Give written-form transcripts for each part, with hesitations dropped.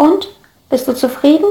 Und? Bist du zufrieden?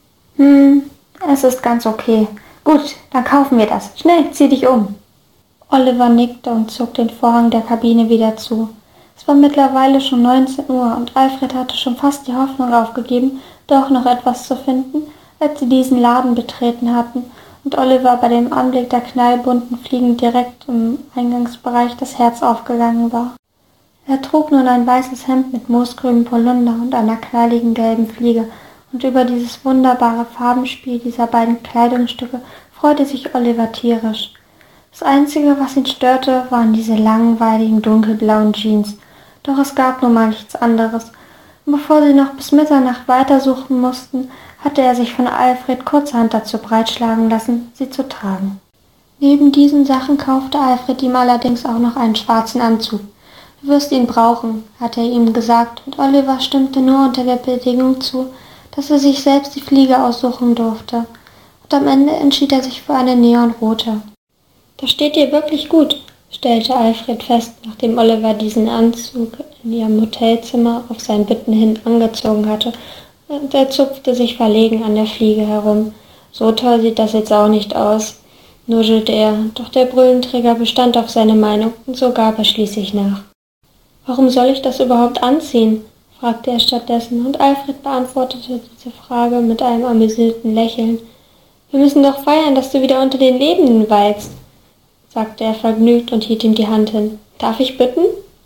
Es ist ganz okay. Gut, dann kaufen wir das. Schnell, zieh dich um. Oliver nickte und zog den Vorhang der Kabine wieder zu. Es war mittlerweile schon 19 Uhr und Alfred hatte schon fast die Hoffnung aufgegeben, doch noch etwas zu finden, als sie diesen Laden betreten hatten und Oliver bei dem Anblick der knallbunten Fliegen direkt im Eingangsbereich das Herz aufgegangen war. Er trug nun ein weißes Hemd mit moosgrünem Polunder und einer knalligen gelben Fliege, und über dieses wunderbare Farbenspiel dieser beiden Kleidungsstücke freute sich Oliver tierisch. Das Einzige, was ihn störte, waren diese langweiligen dunkelblauen Jeans, doch es gab nun mal nichts anderes, und bevor sie noch bis Mitternacht weitersuchen mussten, hatte er sich von Alfred kurzerhand dazu breitschlagen lassen, sie zu tragen. Neben diesen Sachen kaufte Alfred ihm allerdings auch noch einen schwarzen Anzug. »Du wirst ihn brauchen«, hatte er ihm gesagt, und Oliver stimmte nur unter der Bedingung zu, dass er sich selbst die Fliege aussuchen durfte, und am Ende entschied er sich für eine neonrote. »Das steht dir wirklich gut«, stellte Alfred fest, nachdem Oliver diesen Anzug in ihrem Hotelzimmer auf sein Bitten hin angezogen hatte, und er zupfte sich verlegen an der Fliege herum. »So toll sieht das jetzt auch nicht aus«, nuschelte er, doch der Brillenträger bestand auf seine Meinung, und so gab er schließlich nach. »Warum soll ich das überhaupt anziehen?« fragte er stattdessen, und Alfred beantwortete diese Frage mit einem amüsierten Lächeln. »Wir müssen doch feiern, dass du wieder unter den Lebenden weilst«, sagte er vergnügt und hielt ihm die Hand hin. »Darf ich bitten?«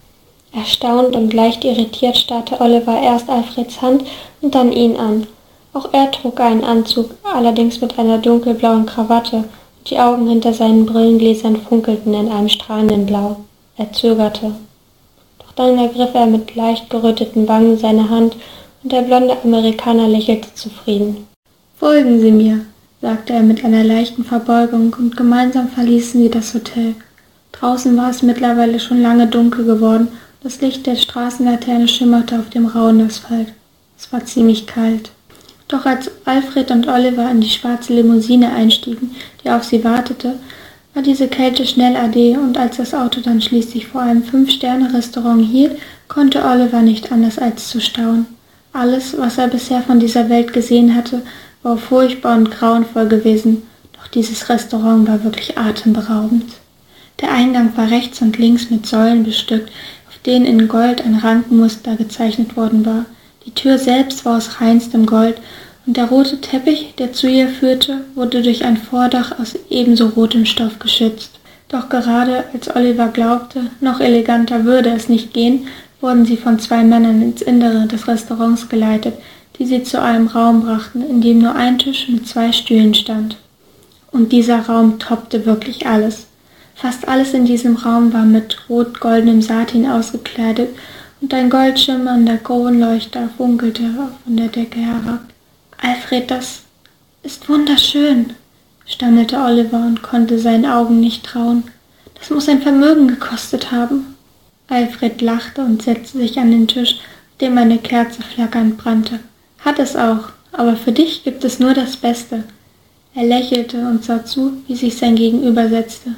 Erstaunt und leicht irritiert starrte Oliver erst Alfreds Hand und dann ihn an. Auch er trug einen Anzug, allerdings mit einer dunkelblauen Krawatte, und die Augen hinter seinen Brillengläsern funkelten in einem strahlenden Blau. Er zögerte. Doch dann ergriff er mit leicht geröteten Wangen seine Hand, und der blonde Amerikaner lächelte zufrieden. »Folgen Sie mir«, sagte er mit einer leichten Verbeugung, und gemeinsam verließen sie das Hotel. Draußen war es mittlerweile schon lange dunkel geworden, das Licht der Straßenlaterne schimmerte auf dem rauen Asphalt. Es war ziemlich kalt. Doch als Alfred und Oliver in die schwarze Limousine einstiegen, die auf sie wartete, war diese Kälte schnell ade, und als das Auto dann schließlich vor einem 5-Sterne-Restaurant hielt, konnte Oliver nicht anders als zu staunen. Alles, was er bisher von dieser Welt gesehen hatte, war furchtbar und grauenvoll gewesen, doch dieses Restaurant war wirklich atemberaubend. Der Eingang war rechts und links mit Säulen bestückt, auf denen in Gold ein Rankenmuster gezeichnet worden war. Die Tür selbst war aus reinstem Gold, und der rote Teppich, der zu ihr führte, wurde durch ein Vordach aus ebenso rotem Stoff geschützt. Doch gerade als Oliver glaubte, noch eleganter würde es nicht gehen, wurden sie von 2 Männern ins Innere des Restaurants geleitet, die sie zu einem Raum brachten, in dem nur ein Tisch mit 2 Stühlen stand. Und dieser Raum toppte wirklich alles. Fast alles in diesem Raum war mit rot-goldenem Satin ausgekleidet, und ein goldschimmernder Kronleuchter funkelte von der Decke herab. »Alfred, das ist wunderschön«, stammelte Oliver und konnte seinen Augen nicht trauen. »Das muss ein Vermögen gekostet haben.« Alfred lachte und setzte sich an den Tisch, auf dem eine Kerze flackernd brannte. »Hat es auch, aber für dich gibt es nur das Beste.« Er lächelte und sah zu, wie sich sein Gegenüber setzte.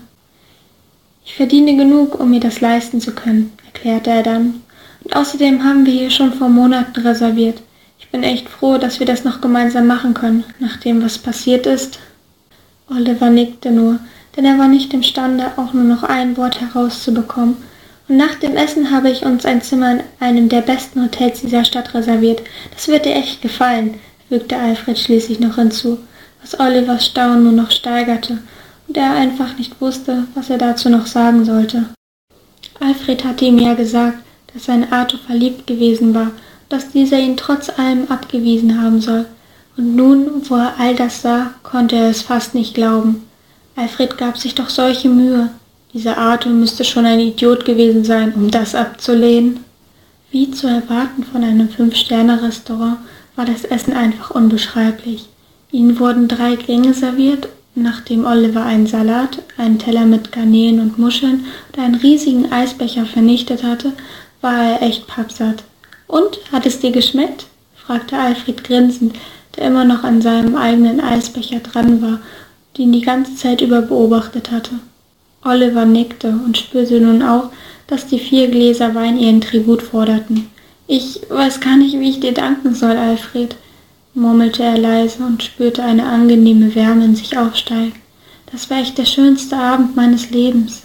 »Ich verdiene genug, um mir das leisten zu können«, erklärte er dann. »Und außerdem haben wir hier schon vor Monaten reserviert. Ich bin echt froh, dass wir das noch gemeinsam machen können, nach dem, was passiert ist.« Oliver nickte nur, denn er war nicht imstande, auch nur noch ein Wort herauszubekommen. »Und nach dem Essen habe ich uns ein Zimmer in einem der besten Hotels dieser Stadt reserviert. Das wird dir echt gefallen«, fügte Alfred schließlich noch hinzu, was Olivers Staunen nur noch steigerte, und er einfach nicht wusste, was er dazu noch sagen sollte. Alfred hatte ihm ja gesagt, dass er in Arthur verliebt gewesen war, dass dieser ihn trotz allem abgewiesen haben soll. Und nun, wo er all das sah, konnte er es fast nicht glauben. Alfred gab sich doch solche Mühe. Dieser Arthur müsste schon ein Idiot gewesen sein, um das abzulehnen. Wie zu erwarten von einem 5-Sterne-Restaurant war das Essen einfach unbeschreiblich. Ihnen wurden 3 Gänge serviert, nachdem Oliver einen Salat, einen Teller mit Garnelen und Muscheln und einen riesigen Eisbecher vernichtet hatte, war er echt pappsatt. »Und, hat es dir geschmeckt?« fragte Alfred grinsend, der immer noch an seinem eigenen Eisbecher dran war und ihn die ganze Zeit über beobachtet hatte. Oliver nickte und spürte nun auch, dass die 4 Gläser Wein ihren Tribut forderten. Ich weiß gar nicht, wie ich dir danken soll, Alfred, murmelte er leise und spürte eine angenehme Wärme in sich aufsteigen. Das war echt der schönste Abend meines Lebens.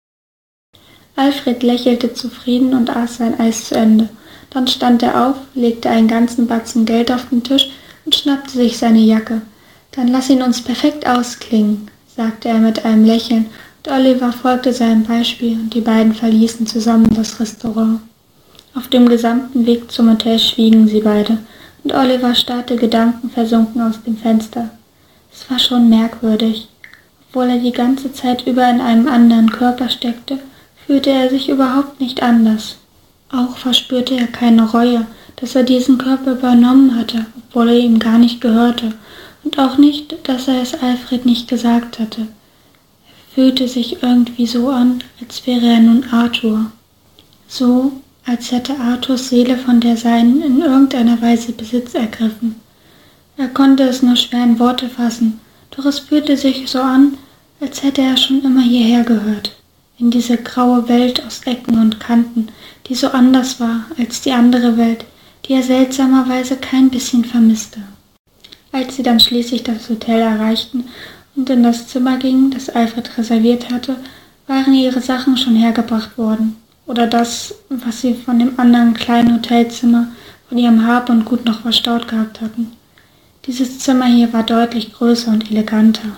Alfred lächelte zufrieden und aß sein Eis zu Ende. Dann stand er auf, legte einen ganzen Batzen Geld auf den Tisch und schnappte sich seine Jacke. »Dann lass ihn uns perfekt ausklingen«, sagte er mit einem Lächeln, und Oliver folgte seinem Beispiel und die beiden verließen zusammen das Restaurant. Auf dem gesamten Weg zum Hotel schwiegen sie beide, und Oliver starrte gedankenversunken aus dem Fenster. Es war schon merkwürdig. Obwohl er die ganze Zeit über in einem anderen Körper steckte, fühlte er sich überhaupt nicht anders. Auch verspürte er keine Reue, dass er diesen Körper übernommen hatte, obwohl er ihm gar nicht gehörte, und auch nicht, dass er es Alfred nicht gesagt hatte. Er fühlte sich irgendwie so an, als wäre er nun Arthur. So, als hätte Arthurs Seele von der seinen in irgendeiner Weise Besitz ergriffen. Er konnte es nur schwer in Worte fassen, doch es fühlte sich so an, als hätte er schon immer hierher gehört, in diese graue Welt aus Ecken und Kanten, die so anders war als die andere Welt, die er seltsamerweise kein bisschen vermisste. Als sie dann schließlich das Hotel erreichten und in das Zimmer gingen, das Alfred reserviert hatte, waren ihre Sachen schon hergebracht worden, oder das, was sie von dem anderen kleinen Hotelzimmer von ihrem Hab und Gut noch verstaut gehabt hatten. Dieses Zimmer hier war deutlich größer und eleganter.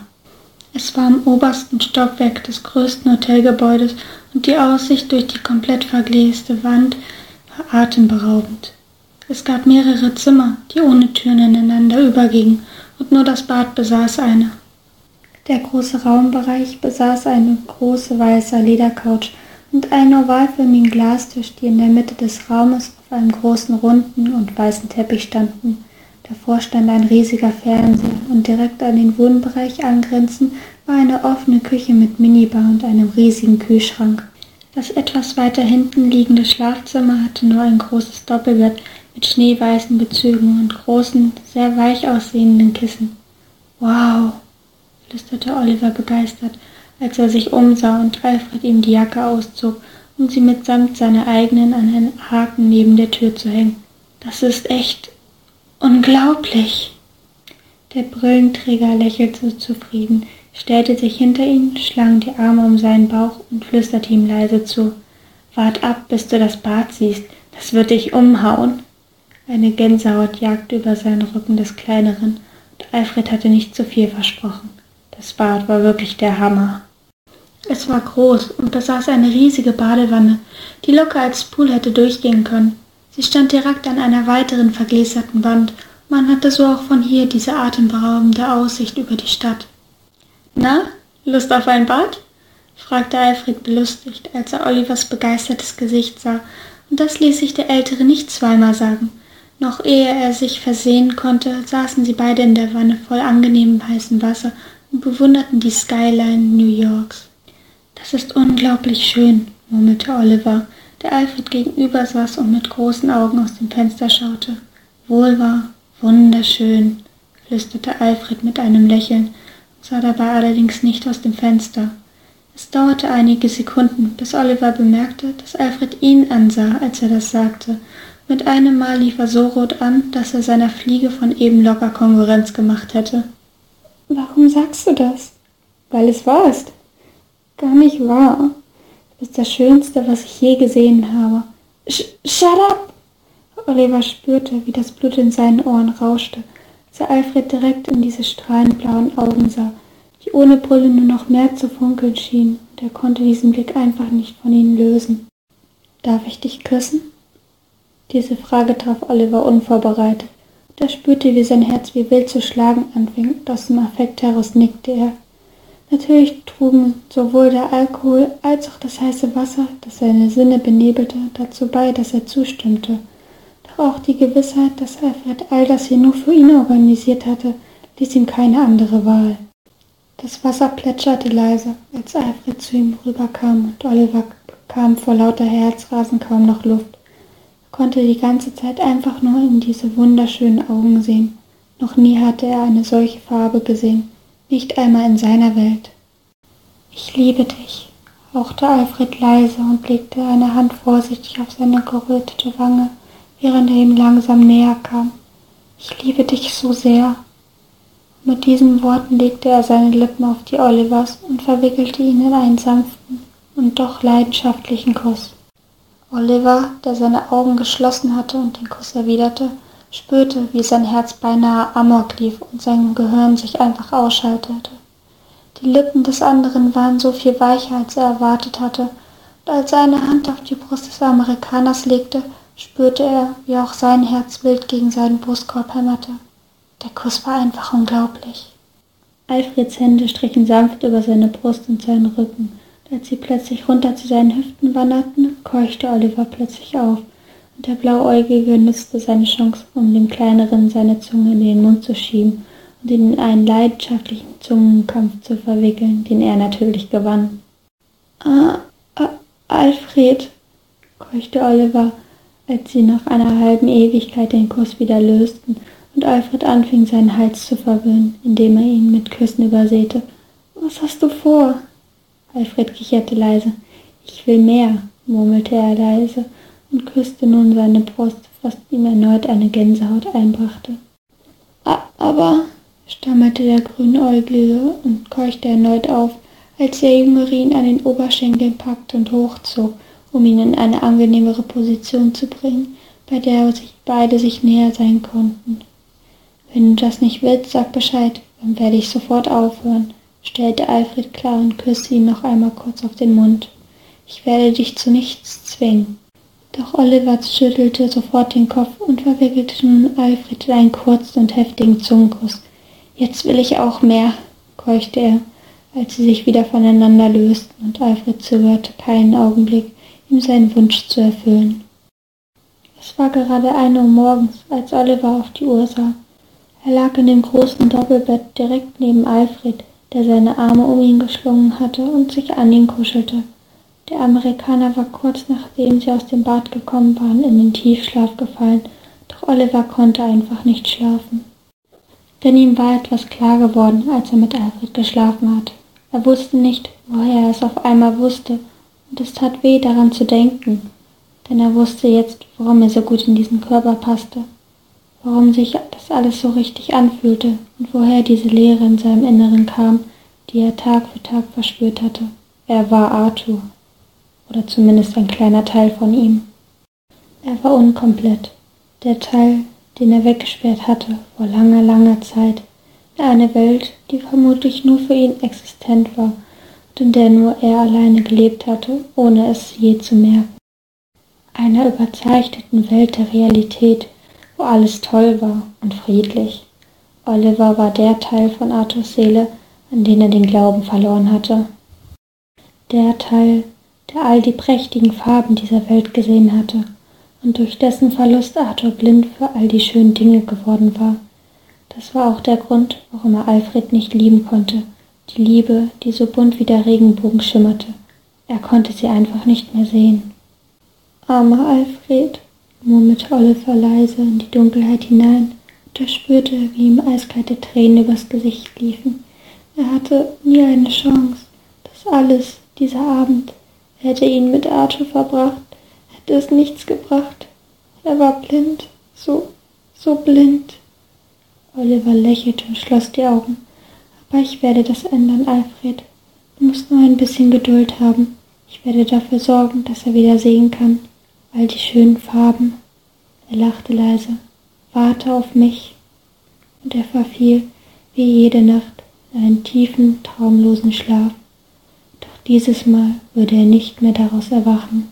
Es war im obersten Stockwerk des größten Hotelgebäudes und die Aussicht durch die komplett vergläste Wand war atemberaubend. Es gab mehrere Zimmer, die ohne Türen ineinander übergingen, und nur das Bad besaß eine. Der große Raumbereich besaß eine große weiße Ledercouch und einen ovalförmigen Glastisch, die in der Mitte des Raumes auf einem großen runden und weißen Teppich standen. Davor stand ein riesiger Fernseher und direkt an den Wohnbereich angrenzend war eine offene Küche mit Minibar und einem riesigen Kühlschrank. Das etwas weiter hinten liegende Schlafzimmer hatte nur ein großes Doppelbett mit schneeweißen Bezügen und großen, sehr weich aussehenden Kissen. »Wow«, flüsterte Oliver begeistert, als er sich umsah und Alfred ihm die Jacke auszog, um sie mitsamt seiner eigenen an einen Haken neben der Tür zu hängen. »Das ist echt unglaublich!« Der Brillenträger lächelte zufrieden, stellte sich hinter ihn, schlang die Arme um seinen Bauch und flüsterte ihm leise zu. »Wart ab, bis du das Bad siehst, das wird dich umhauen!« Eine Gänsehaut jagte über seinen Rücken des Kleineren, und Alfred hatte nicht zu viel versprochen. Das Bad war wirklich der Hammer. Es war groß und besaß eine riesige Badewanne, die locker als Pool hätte durchgehen können. Sie stand direkt an einer weiteren vergläserten Wand. Man hatte so auch von hier diese atemberaubende Aussicht über die Stadt. »Na, Lust auf ein Bad?« fragte Alfred belustigt, als er Olivers begeistertes Gesicht sah, und das ließ sich der Ältere nicht zweimal sagen. Noch ehe er sich versehen konnte, saßen sie beide in der Wanne voll angenehmem heißem Wasser und bewunderten die Skyline New Yorks. »Das ist unglaublich schön«, murmelte Oliver, der Alfred gegenüber saß und mit großen Augen aus dem Fenster schaute. »Wohl wahr, wunderschön«, flüsterte Alfred mit einem Lächeln, sah dabei allerdings nicht aus dem Fenster. Es dauerte einige Sekunden, bis Oliver bemerkte, dass Alfred ihn ansah, als er das sagte. Mit einem Mal lief er so rot an, dass er seiner Fliege von eben locker Konkurrenz gemacht hätte. »Warum sagst du das?« »Weil es wahr ist.« »Gar nicht wahr. Du bist das Schönste, was ich je gesehen habe.« »Shut up!« Oliver spürte, wie das Blut in seinen Ohren rauschte, als er Alfred direkt in diese strahlend blauen Augen sah, die ohne Brille nur noch mehr zu funkeln schienen, und er konnte diesen Blick einfach nicht von ihnen lösen. »Darf ich dich küssen?« Diese Frage traf Oliver unvorbereitet. Er spürte, wie sein Herz wie wild zu schlagen anfing, und aus dem Affekt heraus nickte er. Natürlich trugen sowohl der Alkohol als auch das heiße Wasser, das seine Sinne benebelte, dazu bei, dass er zustimmte. Doch auch die Gewissheit, dass Alfred all das hier nur für ihn organisiert hatte, ließ ihm keine andere Wahl. Das Wasser plätscherte leise, als Alfred zu ihm rüberkam, und Oliver bekam vor lauter Herzrasen kaum noch Luft. Er konnte die ganze Zeit einfach nur in diese wunderschönen Augen sehen. Noch nie hatte er eine solche Farbe gesehen. Nicht einmal in seiner Welt. »Ich liebe dich«, hauchte Alfred leise und legte eine Hand vorsichtig auf seine gerötete Wange, während er ihm langsam näher kam. »Ich liebe dich so sehr.« Mit diesen Worten legte er seine Lippen auf die Olivers und verwickelte ihn in einen sanften und doch leidenschaftlichen Kuss. Oliver, der seine Augen geschlossen hatte und den Kuss erwiderte, spürte, wie sein Herz beinahe amok lief und sein Gehirn sich einfach ausschaltete. Die Lippen des anderen waren so viel weicher, als er erwartet hatte, und als er eine Hand auf die Brust des Amerikaners legte, spürte er, wie auch sein Herz wild gegen seinen Brustkorb hämmerte. Der Kuss war einfach unglaublich. Alfreds Hände strichen sanft über seine Brust und seinen Rücken, und als sie plötzlich runter zu seinen Hüften wanderten, keuchte Oliver plötzlich auf, und der Blauäugige nutzte seine Chance, um dem Kleineren seine Zunge in den Mund zu schieben und ihn in einen leidenschaftlichen Zungenkampf zu verwickeln, den er natürlich gewann. Alfred«, keuchte Oliver, als sie nach einer halben Ewigkeit den Kuss wieder lösten und Alfred anfing, seinen Hals zu verwöhnen, indem er ihn mit Küssen übersäte. »Was hast du vor?« Alfred kicherte leise. »Ich will mehr«, murmelte er leise und küsste nun seine Brust, was ihm erneut eine Gänsehaut einbrachte. »Aber«, stammelte der Grünäugige und keuchte erneut auf, als der Jüngere ihn an den Oberschenkeln packte und hochzog, um ihn in eine angenehmere Position zu bringen, bei der beide sich näher sein konnten. »Wenn du das nicht willst, sag Bescheid, dann werde ich sofort aufhören«, stellte Alfred klar und küsste ihn noch einmal kurz auf den Mund. »Ich werde dich zu nichts zwingen.« Doch Oliver schüttelte sofort den Kopf und verwickelte nun Alfred in einen kurzen und heftigen Zungenkuss. »Jetzt will ich auch mehr«, keuchte er, als sie sich wieder voneinander lösten, und Alfred zögerte keinen Augenblick, ihm seinen Wunsch zu erfüllen. Es war gerade 1 Uhr morgens, als Oliver auf die Uhr sah. Er lag in dem großen Doppelbett direkt neben Alfred, der seine Arme um ihn geschlungen hatte und sich an ihn kuschelte. Der Amerikaner war kurz nachdem sie aus dem Bad gekommen waren, in den Tiefschlaf gefallen, doch Oliver konnte einfach nicht schlafen. Denn ihm war etwas klar geworden, als er mit Alfred geschlafen hatte. Er wusste nicht, woher er es auf einmal wusste, und es tat weh, daran zu denken, denn er wusste jetzt, warum er so gut in diesen Körper passte, warum sich das alles so richtig anfühlte und woher diese Leere in seinem Inneren kam, die er Tag für Tag verspürt hatte. Er war Arthur, oder zumindest ein kleiner Teil von ihm. Er war unkomplett, der Teil, den er weggesperrt hatte vor langer, langer Zeit, in eine Welt, die vermutlich nur für ihn existent war und in der nur er alleine gelebt hatte, ohne es je zu merken. Einer überzeichneten Welt der Realität, wo alles toll war und friedlich. Oliver war der Teil von Arthurs Seele, an den er den Glauben verloren hatte. Der Teil, der all die prächtigen Farben dieser Welt gesehen hatte und durch dessen Verlust Arthur blind für all die schönen Dinge geworden war. Das war auch der Grund, warum er Alfred nicht lieben konnte, die Liebe, die so bunt wie der Regenbogen schimmerte. Er konnte sie einfach nicht mehr sehen. »Armer Alfred«, murmelte Oliver leise in die Dunkelheit hinein, und er spürte, wie ihm eiskalte Tränen übers Gesicht liefen. Er hatte nie eine Chance. Das alles, dieser Abend, er hätte ihn mit Arthur verbracht, hätte es nichts gebracht. Er war blind, so blind. Oliver lächelte und schloss die Augen. »Aber ich werde das ändern, Alfred. Du musst nur ein bisschen Geduld haben. Ich werde dafür sorgen, dass er wieder sehen kann. All die schönen Farben.« Er lachte leise. »Warte auf mich.« Und er verfiel, wie jede Nacht, in einen tiefen, traumlosen Schlaf. Doch dieses Mal würde er nicht mehr daraus erwachen.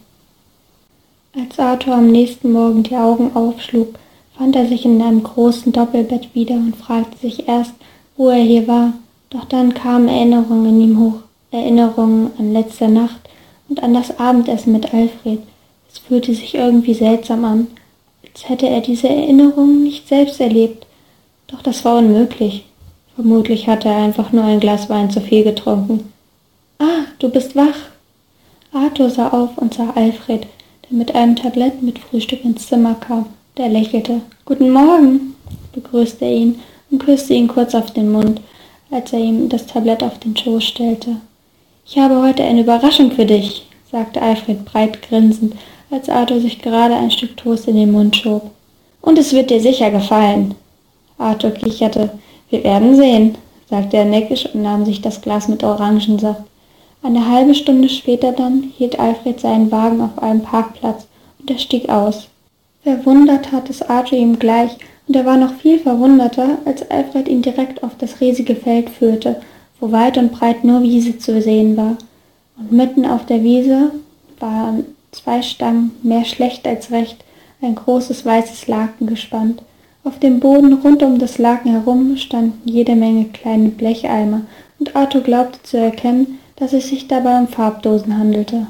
Als Arthur am nächsten Morgen die Augen aufschlug, fand er sich in einem großen Doppelbett wieder und fragte sich erst, wo er hier war. Doch dann kamen Erinnerungen in ihm hoch, Erinnerungen an letzte Nacht und an das Abendessen mit Alfred. Es fühlte sich irgendwie seltsam an, als hätte er diese Erinnerungen nicht selbst erlebt. Doch das war unmöglich. Vermutlich hatte er einfach nur ein Glas Wein zu viel getrunken. »Ah, du bist wach!« Arthur sah auf und sah Alfred, der mit einem Tablett mit Frühstück ins Zimmer kam. Der lächelte. »Guten Morgen«, begrüßte er ihn und küsste ihn kurz auf den Mund, als er ihm das Tablett auf den Schoß stellte. »Ich habe heute eine Überraschung für dich«, sagte Alfred breit grinsend, als Arthur sich gerade ein Stück Toast in den Mund schob. »Und es wird dir sicher gefallen.« Arthur kicherte. »Wir werden sehen«, sagte er neckisch und nahm sich das Glas mit Orangensaft. Eine halbe Stunde später dann hielt Alfred seinen Wagen auf einem Parkplatz und er stieg aus. Verwundert tat es Arthur ihm gleich, und er war noch viel verwunderter, als Alfred ihn direkt auf das riesige Feld führte, wo weit und breit nur Wiese zu sehen war. Und mitten auf der Wiese war an 2 Stangen, mehr schlecht als recht, ein großes weißes Laken gespannt. Auf dem Boden rund um das Laken herum standen jede Menge kleine Blecheimer, und Arthur glaubte zu erkennen, dass es sich dabei um Farbdosen handelte.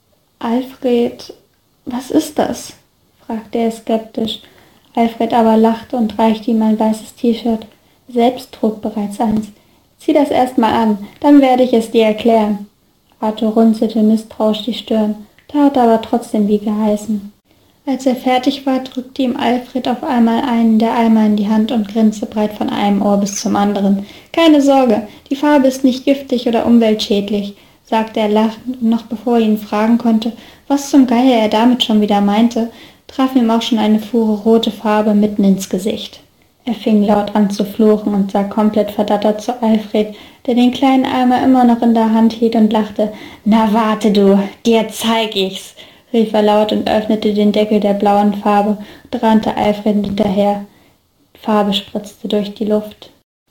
»Alfred, was ist das?« fragte er skeptisch. Alfred aber lachte und reichte ihm ein weißes T-Shirt. Selbst trug bereits eins. »Zieh das erst mal an, dann werde ich es dir erklären.« Arthur runzelte misstrauisch die Stirn, tat aber trotzdem wie geheißen. Als er fertig war, drückte ihm Alfred auf einmal einen der Eimer in die Hand und grinste breit von einem Ohr bis zum anderen. »Keine Sorge, die Farbe ist nicht giftig oder umweltschädlich«, sagte er lachend, und noch bevor er ihn fragen konnte, was zum Geier er damit schon wieder meinte, traf ihm auch schon eine Fuhre rote Farbe mitten ins Gesicht. Er fing laut an zu fluchen und sah komplett verdattert zu Alfred, der den kleinen Eimer immer noch in der Hand hielt und lachte. »Na warte du, dir zeig ich's«, rief er laut und öffnete den Deckel der blauen Farbe und rannte Alfred hinterher. Die Farbe spritzte durch die Luft.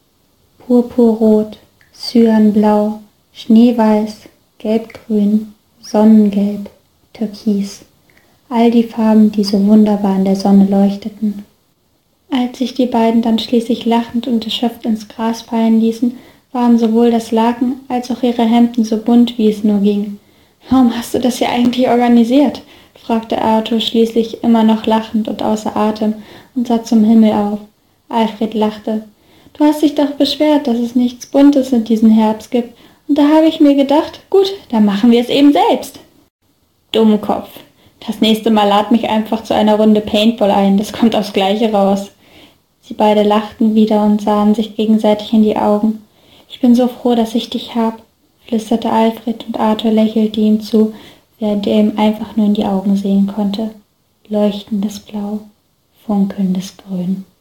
Purpurrot, Cyanblau, Schneeweiß, Gelbgrün, Sonnengelb, Türkis. All die Farben, die so wunderbar in der Sonne leuchteten. Als sich die beiden dann schließlich lachend und erschöpft ins Gras fallen ließen, waren sowohl das Laken als auch ihre Hemden so bunt, wie es nur ging. »Warum hast du das hier eigentlich organisiert?« fragte Arthur schließlich, immer noch lachend und außer Atem, und sah zum Himmel auf. Alfred lachte. »Du hast dich doch beschwert, dass es nichts Buntes in diesem Herbst gibt, und da habe ich mir gedacht, gut, dann machen wir es eben selbst.« »Dummkopf. Das nächste Mal lad mich einfach zu einer Runde Paintball ein, das kommt aufs Gleiche raus.« Sie beide lachten wieder und sahen sich gegenseitig in die Augen. »Ich bin so froh, dass ich dich hab«, flüsterte Alfred, und Arthur lächelte ihm zu, während er ihm einfach nur in die Augen sehen konnte. Leuchtendes Blau, funkelndes Grün.